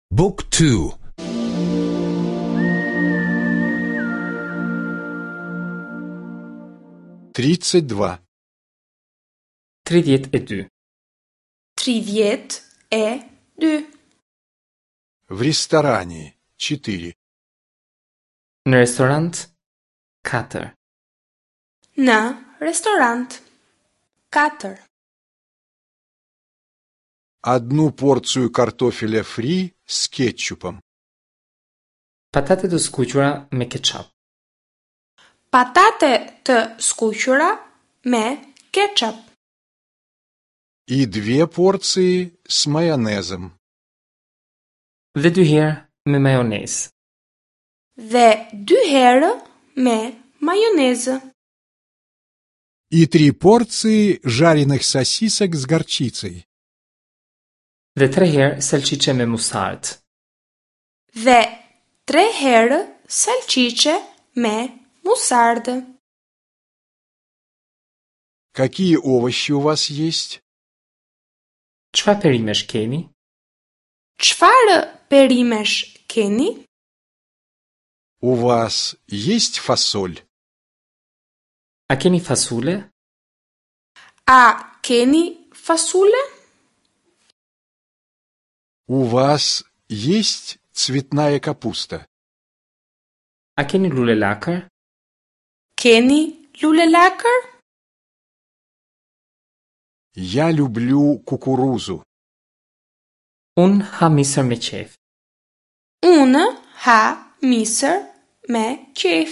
Book 2. 32. 32. 32. В ресторане 4. Në restorant 4. Në restorant 4. Одну порцию картофеля фри с кетчупом. Patate të skuqura me ketchup. Patate të skuqura me ketchup. И 2 порции с майонезом. Dhe 2 herë me majonezë. Dhe 2 herë me majonezë. И 3 порции жареных сосисок с горчицей. Dhe 3 herë salcice me musardë. Dhe 3 herë salcice me musardë. Какие овощи у вас есть? Çfarë perimesh keni? Çfarë perimesh keni? У вас есть фасоль? A keni fasule? A keni fasule? У вас есть цветная капуста? A keni lule lakër? Keni lule lakër? Я люблю кукурузу. Unë ha misër me qef. Unë ha misër me qef.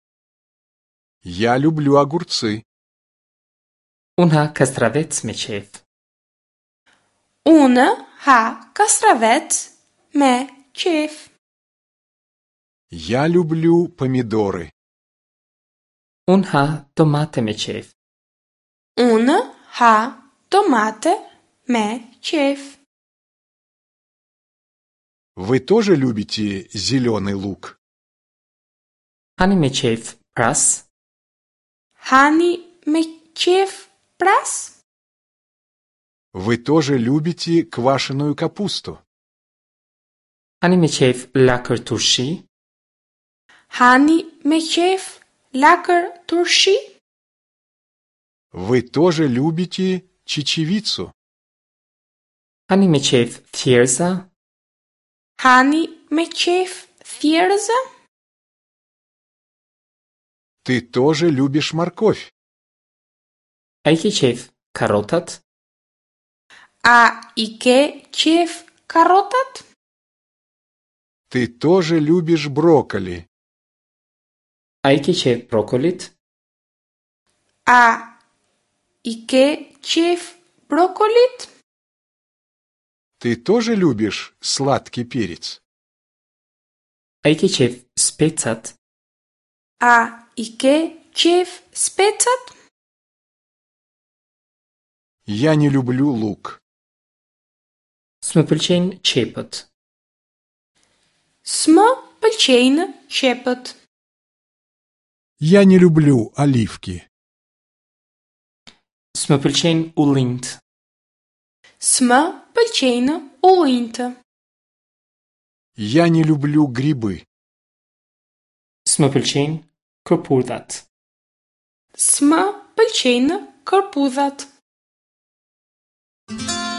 Я люблю огурцы. Unë ha kastravec me qef. Unë ha kastravec me qef. Я люблю помидоры. Unë ha tomate me qef. Unë ha tomate me qef. Вы тоже любите зеленый лук? Hani me qef pras? Hani me qef pras? Вы тоже любите квашеную капусту? Hani me qef lakër turshi? Hani me qef lakër turshi? Вы тоже любите чечевицу? Hani me qef thjerza? Hani me qef thjerza? Ты тоже любишь морковь? A I ke qef karotat? A I ke qef karrotat? Ты тоже любишь брокколи? A I ke qef brokolit? A I ke qef brokolit? Ты тоже любишь сладкий перец? A I ke qef specat? A I ke qef specat? Я не люблю лук. S'më pëlqejnë qepët. S'më pëlqejnë qepët. Я не люблю оливки. S'më pëlqejnë ullinjt. S'më pëlqejnë ullinjtë. Я не люблю грибы. S'më pëlqejnë kërpudhat. S'më pëlqejnë kërpudhat.